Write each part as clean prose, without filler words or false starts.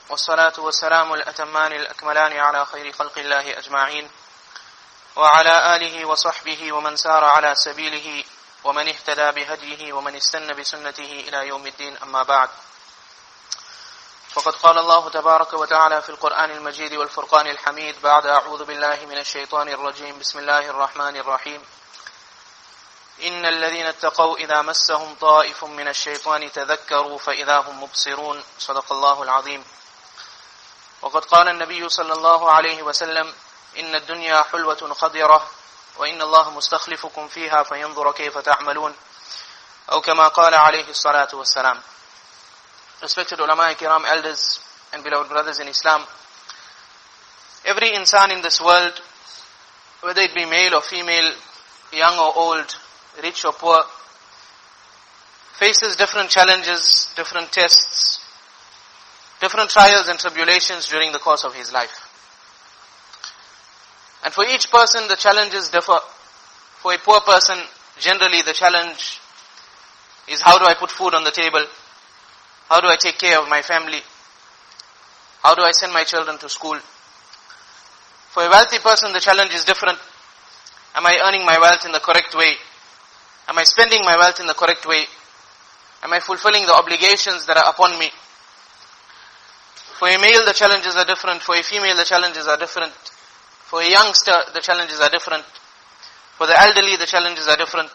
والصلاة والسلام الأتمان الأكملان على خير خلق الله أجمعين وعلى آله وصحبه ومن سار على سبيله ومن اهتدى بهديه ومن استنى بسنته إلى يوم الدين أما بعد. فقد قال الله تبارك وتعالى في القرآن المجيد والفرقان الحميد بعد أعوذ بالله من الشيطان الرجيم بسم الله الرحمن الرحيم إن الذين اتقوا إذا مسهم طائف من الشيطان تذكروا فإذا هم مبصرون صدق الله العظيم. وقد قال النبي صلى الله عليه وسلم إن الدنيا حلوة خضرة وإن الله مستخلفكم فيها فينظر كيف تعملون أو كما قال عليه الصلاة والسلام. Respected ulama kiram, elders and beloved brothers in Islam, every insan in this world, whether it be male or female, young or old, rich or poor, faces different challenges, different tests, different trials and tribulations during the course of his life. And for each person the challenges differ. For a poor person, generally the challenge is how do I put food on the table? How do I take care of my family? How do I send my children to school? For a wealthy person the challenge is different. Am I earning my wealth in the correct way? Am I spending my wealth in the correct way? Am I fulfilling the obligations that are upon me? For a male the challenges are different. For a female the challenges are different. For a youngster the challenges are different. For the elderly the challenges are different.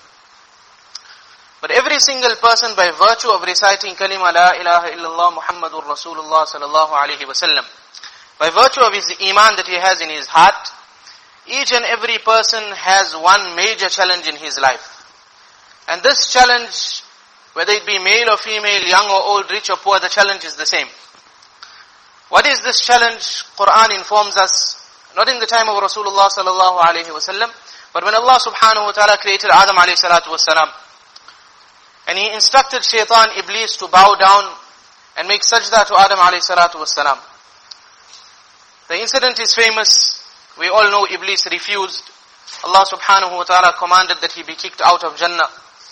But every single person, by virtue of reciting kalima la ilaha illallah Muhammadur Rasulullah sallallahu alaihi wasallam, by virtue of his iman that he has in his heart, each and every person has one major challenge in his life. And this challenge, whether it be male or female, young or old, rich or poor, the challenge is the same. What is this challenge? Quran informs us, not in the time of Rasulullah sallallahu alaihi wasallam, but when Allah subhanahu wa ta'ala created Adam alayhi salatu wasalam, and he instructed Shaitan, Iblis, to bow down and make sajda to Adam alayhi salatu wassalam. The incident is famous. We all know Iblis refused. Allah subhanahu wa ta'ala commanded that he be kicked out of Jannah.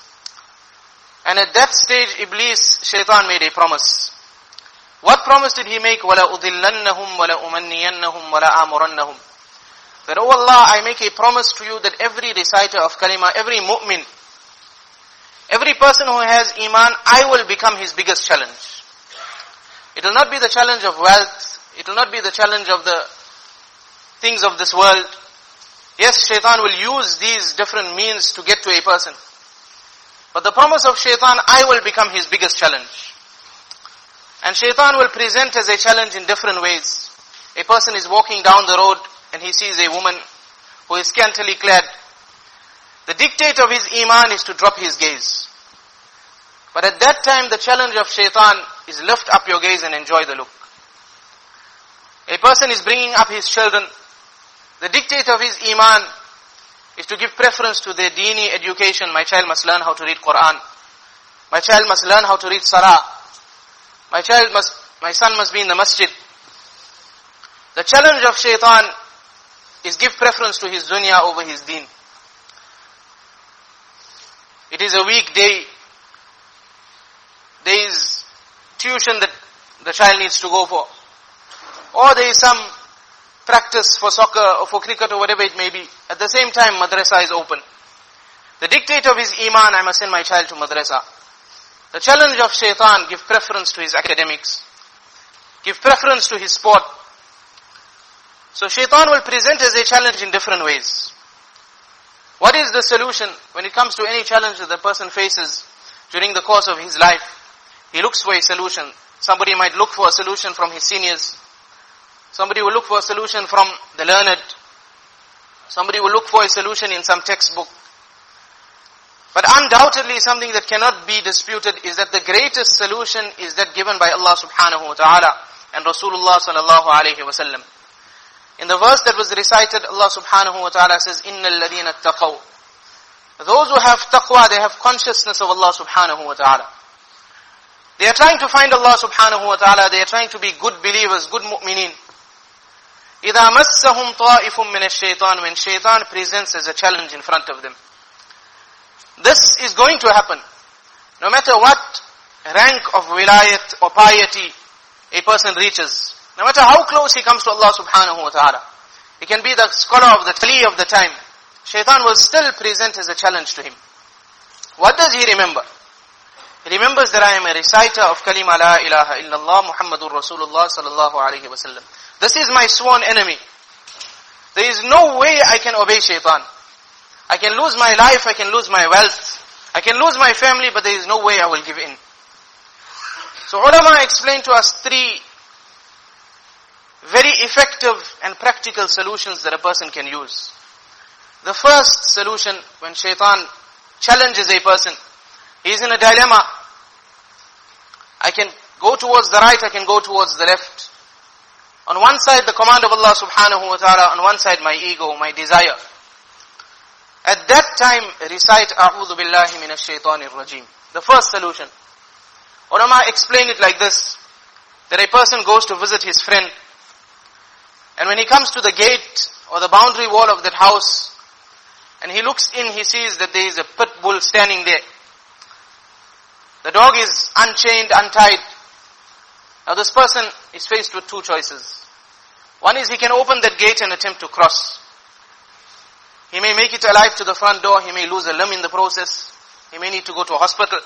And at that stage, Iblis, Shaitan made a promise. What promise did he make? وَلَا أُضِلَّنَّهُمْ وَلَا أُمَنِّيَنَّهُمْ وَلَا آمُرَنَّهُمْ. That, oh Allah, I make a promise to you that every reciter of kalima, every mu'min, every person who has iman, I will become his biggest challenge. It will not be the challenge of wealth. It will not be the challenge of the things of this world. Yes, Shaitan will use these different means to get to a person. But the promise of Shaitan, I will become his biggest challenge. And Shaitan will present as a challenge in different ways. A person is walking down the road and he sees a woman who is scantily clad. The dictate of his iman is to drop his gaze. But at that time the challenge of Shaitan is lift up your gaze and enjoy the look. A person is bringing up his children. The dictate of his iman is to give preference to their deeni education. My child must learn how to read Quran. My child must learn how to read Salah. My son must be in the masjid. The challenge of Shaitan is give preference to his dunya over his deen. It is a weekday. There is tuition that the child needs to go for. Or there is some practice for soccer or for cricket or whatever it may be. At the same time, madrasa is open. The dictate of his iman, I must send my child to madrasa. The challenge of Shaitan, give preference to his academics. Give preference to his sport. So Shaitan will present as a challenge in different ways. What is the solution when it comes to any challenge that the person faces during the course of his life? He looks for a solution. Somebody might look for a solution from his seniors. Somebody will look for a solution from the learned. Somebody will look for a solution in some textbook. But undoubtedly something that cannot be disputed is that the greatest solution is that given by Allah subhanahu wa ta'ala and Rasulullah sallallahu alayhi wa sallam. In the verse that was recited, Allah subhanahu wa ta'ala says, إِنَّ الَّذِينَ اتَّقَوْا. Those who have taqwa, they have consciousness of Allah subhanahu wa ta'ala. They are trying to find Allah subhanahu wa ta'ala. They are trying to be good believers, good mu'mineen. إِذَا مَسَّهُمْ طَائِفٌ مِّنَ الشَّيْطَانِ. When shaitan presents as a challenge in front of them. This is going to happen. No matter what rank of wilayat or piety a person reaches, no matter how close he comes to Allah subhanahu wa ta'ala, he can be the scholar of the tali of the time, shaitan will still present as a challenge to him. What does he remember? He remembers that I am a reciter of kalima la ilaha illallah Muhammadur Rasulullah sallallahu alayhi wa sallam. This is my sworn enemy. There is no way I can obey shaitan. I can lose my life, I can lose my wealth, I can lose my family, but there is no way I will give in. So ulama explained to us three very effective and practical solutions that a person can use. The first solution, when shaitan challenges a person, he is in a dilemma. I can go towards the right, I can go towards the left. On one side the command of Allah subhanahu wa ta'ala, on one side my ego, my desire. At that time recite A'udhu billahi minash shaitanir rajim. The first solution. Ulama explain it like this, that a person goes to visit his friend, and when he comes to the gate or the boundary wall of that house, and he looks in, he sees that there is a pit bull standing there. The dog is unchained, untied. Now this person is faced with two choices. One is he can open that gate and attempt to cross. He may make it alive to the front door, he may lose a limb in the process, he may need to go to a hospital.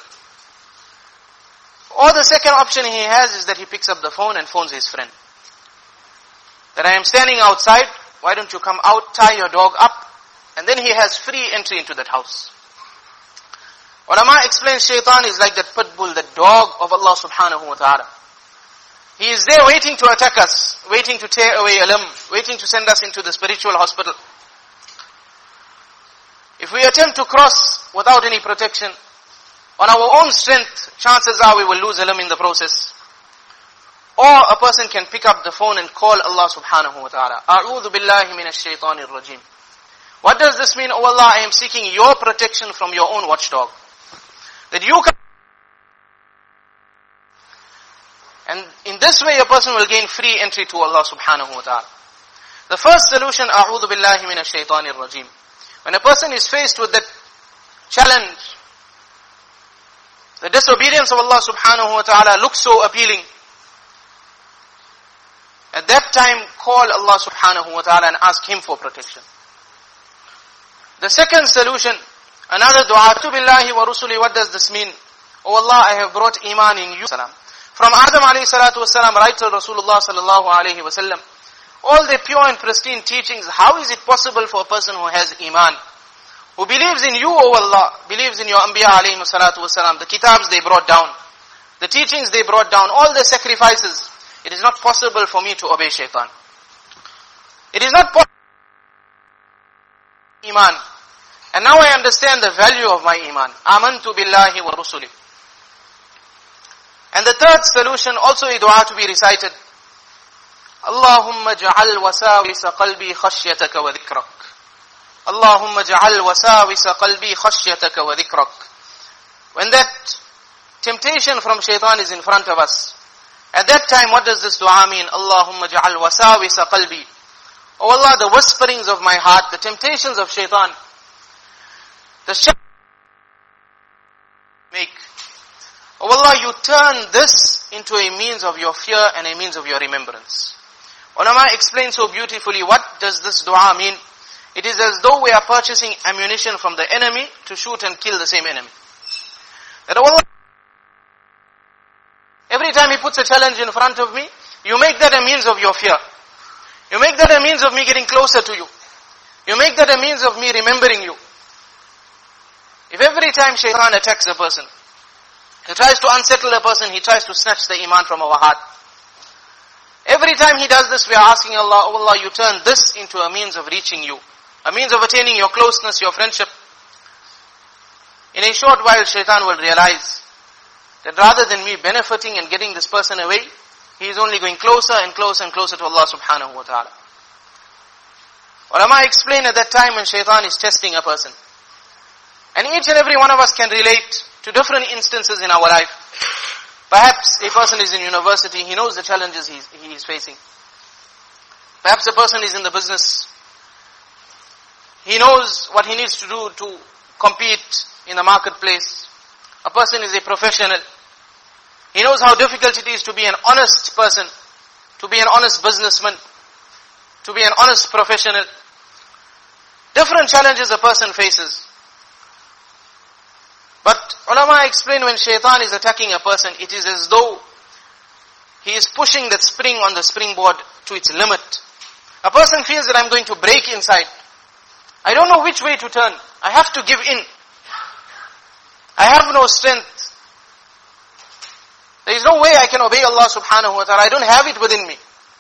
Or the second option he has is that he picks up the phone and phones his friend. That I am standing outside, why don't you come out, tie your dog up, and then he has free entry into that house. Ulama explains shaitan is like that pit bull, that dog of Allah subhanahu wa ta'ala. He is there waiting to attack us, waiting to tear away a limb, waiting to send us into the spiritual hospital. If we attempt to cross without any protection, on our own strength, chances are we will lose a limb in the process. Or a person can pick up the phone and call Allah subhanahu wa ta'ala. A'udhu billahi minash shaitanir rajim. What does this mean? Oh Allah, I am seeking your protection from your own watchdog. That you can... And in this way a person will gain free entry to Allah subhanahu wa ta'ala. The first solution, A'udhu billahi minash shaitanir rajim. When a person is faced with that challenge, the disobedience of Allah subhanahu wa ta'ala looks so appealing. At that time, call Allah subhanahu wa ta'ala and ask Him for protection. The second solution, another dua, Tu billahi wa rusuli, what does this mean? Oh Allah, I have brought iman in you. From Adam alayhi salatu wasalam, right till Rasulullah sallallahu alayhi wasallam, all the pure and pristine teachings, how is it possible for a person who has iman, who believes in you, O Allah, believes in your anbiya alayhi salatu wasalam, the kitabs they brought down, the teachings they brought down, all the sacrifices, it is not possible for me to obey shaitan. It is not possible. Iman. And now I understand the value of my iman. Amantu billahi wa rusuli. And the third solution, also a dua to be recited. Allahumma ja'al wasawisa qalbi khashyataka wa dhikrak. Allahumma ja'al wasawisa qalbi khashyataka wa dhikrak. When that temptation from shaitan is in front of us, at that time, what does this dua mean? Allahumma ja'al wasawisa qalbi. Oh Allah, the whisperings of my heart, the temptations of shaitan, the shaitan make. Oh Allah, you turn this into a means of your fear and a means of your remembrance. Ulama explain so beautifully, what does this dua mean? It is as though we are purchasing ammunition from the enemy to shoot and kill the same enemy. That Allah, every time he puts a challenge in front of me, you make that a means of your fear. You make that a means of me getting closer to you. You make that a means of me remembering you. If every time shaitan attacks a person, he tries to unsettle a person, he tries to snatch the iman from our heart. Every time he does this, we are asking Allah, oh Allah, you turn this into a means of reaching you, a means of attaining your closeness, your friendship. In a short while, shaitan will realize that rather than me benefiting and getting this person away, he is only going closer and closer and closer to Allah subhanahu wa ta'ala. Ulama explain at that time when shaitan is testing a person. And each and every one of us can relate to different instances in our life. Perhaps a person is in university, he knows the challenges he is facing. Perhaps a person is in the business. He knows what he needs to do to compete in the marketplace. A person is a professional. He knows how difficult it is to be an honest person, to be an honest businessman, to be an honest professional. Different challenges a person faces. But ulama explain, when shaitan is attacking a person, it is as though he is pushing that spring on the springboard to its limit. A person feels that I'm going to break inside. I don't know which way to turn. I have to give in. I have no strength. There is no way I can obey Allah subhanahu wa ta'ala. I don't have it within me.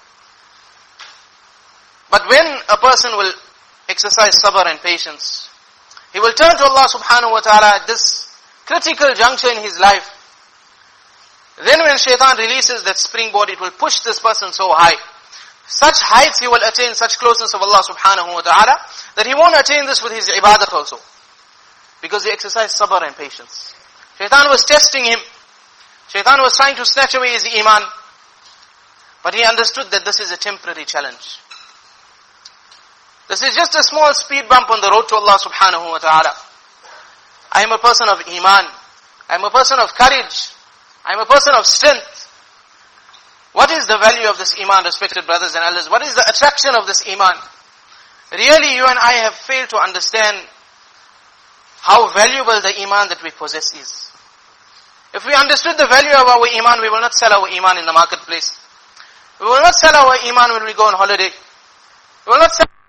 But when a person will exercise sabr and patience, he will turn to Allah subhanahu wa ta'ala at this critical juncture in his life. Then when shaitan releases that springboard, it will push this person so high. Such heights he will attain, such closeness of Allah subhanahu wa ta'ala, that he won't attain this with his ibadat also. Because he exercised sabr and patience. Shaitan was testing him. Shaitan was trying to snatch away his iman. But he understood that this is a temporary challenge. This is just a small speed bump on the road to Allah subhanahu wa ta'ala. I am a person of iman. I am a person of courage. I am a person of strength. What is the value of this iman, respected brothers and elders? What is the attraction of this iman? Really, you and I have failed to understand how valuable the iman that we possess is. If we understood the value of our iman, we will not sell our iman in the marketplace. We will not sell our iman when we go on holiday. We will not sell